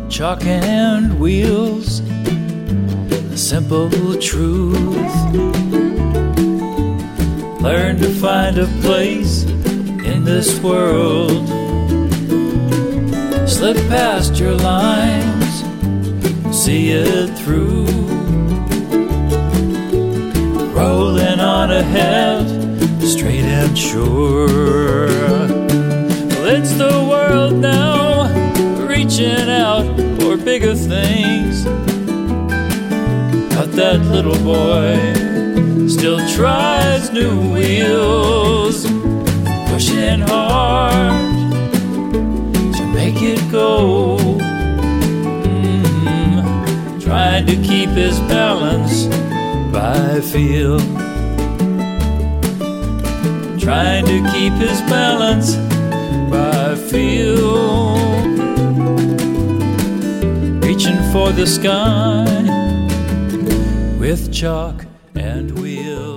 Chalk and wheels, a simple truth. Learn to find a place in this world. Slip past your lines, see it through. Rolling on ahead, straight and sure. Well, it's the world now, reaching out for bigger things. But that little boy still tries new wheels, pushing hard to make it go. Trying to keep his balance by feel. Trying to keep his balance by feel. Reaching for the sky with chalk and wheels.